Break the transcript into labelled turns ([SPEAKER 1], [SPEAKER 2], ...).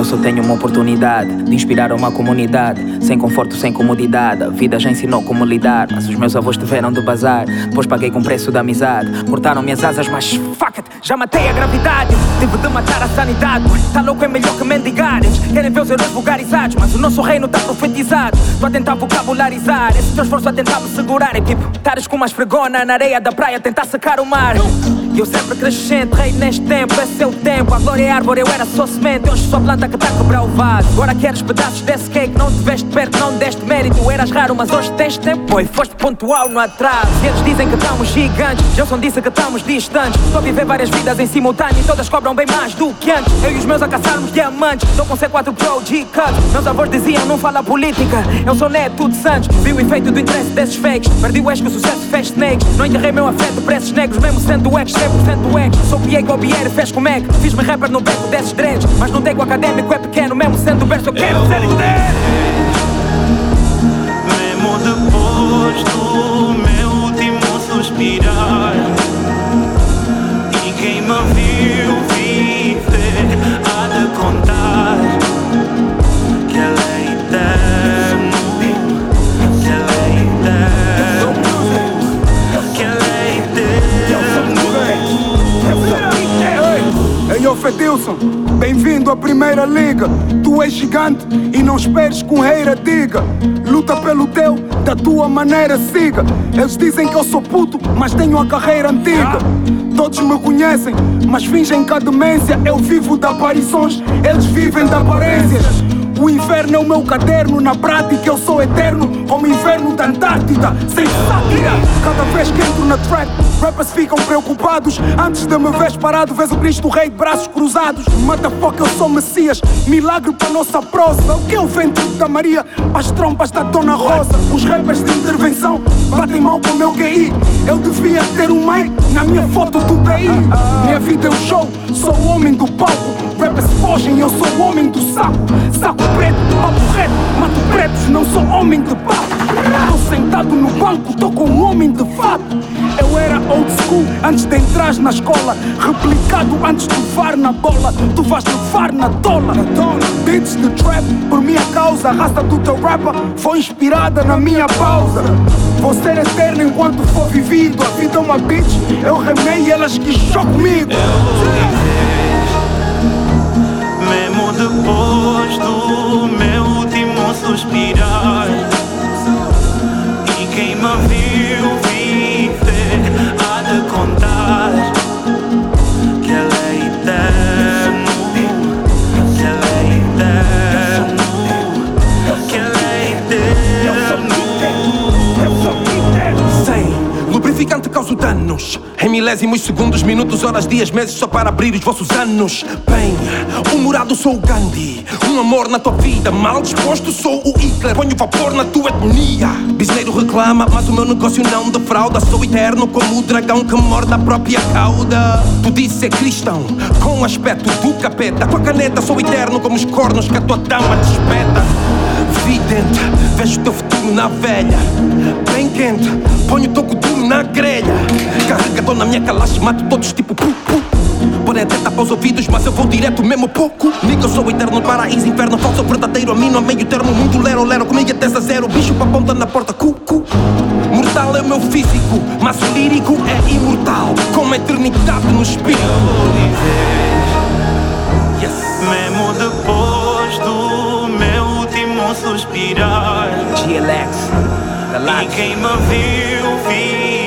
[SPEAKER 1] só tenho uma oportunidade de inspirar uma comunidade. Sem conforto, sem comodidade, a vida já ensinou como lidar. Mas os meus avós tiveram de bazar, depois paguei com o preço da amizade. Cortaram minhas asas, mas fuck it, já matei a gravidade. Tive de matar a sanidade, tá louco, é melhor que mendigar. Eles querem ver os heróis vulgarizados, mas o nosso reino tá profetizado. Tô a tentar vocabularizar, esse teu esforço a tentar me segurar. É tipo, tares com uma esfregona na areia da praia, tentar secar o mar. Eu sempre crescente, rei neste tempo, é seu tempo. A glória é árvore, eu era só semente. Hoje só planta que tá a quebrar o vaso. Agora queres pedaços desse cake, não te veste perto, não deste mérito. Eras raro, mas hoje tens tempo, e foste pontual no atraso. E eles dizem que estamos gigantes, Johnson disse que estamos distantes. Estou a viver várias vidas em simultâneo e todas cobram bem mais do que antes. Eu e os meus a caçarmos diamantes, estou com C4 Pro G-Cut. Meus avós diziam, não fala política, eu sou neto de Santos. Vi o efeito do interesse desses fakes, perdi o ex que o sucesso fez snakes. Não enterrei meu afeto para esses negros, mesmo sendo ex, 100% ex. Sou Piego Bier, fez com Mac, fiz-me rapper no beco desses dreads. Mas não tenho académico, é pequeno, mesmo sendo berço eu quero ser inteiro.
[SPEAKER 2] Mesmo depois do meu último suspirar, e quem me viu viver há de contar que ele é eterno, que ele é eterno, que ele é eterno.
[SPEAKER 3] Ei, ô Fedilson, bem-vindo à Primeira Liga. Tu és gigante e não esperes que um reira diga. Luta pelo teu, da tua maneira siga. Eles dizem que eu sou puto, mas tenho a carreira antiga. Todos me conhecem, mas fingem que a demência. Eu vivo de aparições, eles vivem de aparências. O inferno é o meu caderno, na prática eu sou eterno, como o inverno da Antártida, sem sátira. Cada vez que entro na trap, rappers ficam preocupados. Antes de me veres parado, vês o Cristo Rei de braços cruzados. Motherfucker, eu sou Messias, milagre para nossa prosa. O que é o vento da Maria, as trompas da Dona Rosa. Os rappers de intervenção batem mal com o meu QI. Eu devia ter um mic na minha foto do BI. Minha vida é um show, sou o homem do palco. Rappers fogem, eu sou o homem do saco. Saco preto, papo reto, mato pretos, não sou homem de papo. Tô sentado no banco, tô com um homem de fato. Eu era old school antes de entrar na escola, replicado antes de levar na bola. Tu vais levar na dola. Beats de trap, por minha causa. A raça do teu rapper foi inspirada na minha pausa. Vou ser eterno enquanto for vivido. A vida é uma bitch, eu remei e elas que jogam comigo.
[SPEAKER 2] Mesmo depois do meu último suspirar, e quem me viu viver há de contar que ele é eterno, que ele é eterno, que ele é eterno.
[SPEAKER 4] Sei, lubrificante causa danos em milésimos segundos, minutos, horas, dias, meses, só para abrir os vossos anos. Bem, humorado sou o Gandhi, um amor na tua vida. Mal disposto sou o Hitler, ponho vapor na tua etnia. Bisneiro reclama, mas o meu negócio não defrauda. Sou eterno como o dragão que morde a própria cauda. Tu dizes ser cristão, com aspecto do capeta. Tua caneta, sou eterno como os cornos que a tua dama te espeta. Vidente, vejo o teu futuro na velha. Bem quente, ponho o toco duro na grelha. Carregador na minha calache, mato todos tipo pu-pu. Porém até tapa os ouvidos, mas eu vou direto mesmo pouco. Nico, eu sou eterno, paraíso, inferno, falso, verdadeiro. A mim não é meio termo, mundo lero, lero. Comigo até zero, bicho pra ponta na porta, cu-cu. Mortal é o meu físico, mas o lírico é imortal, com uma eternidade no espírito.
[SPEAKER 2] Yes. Mesmo depois do meu último suspirar,
[SPEAKER 1] GLX,
[SPEAKER 2] e quem me viu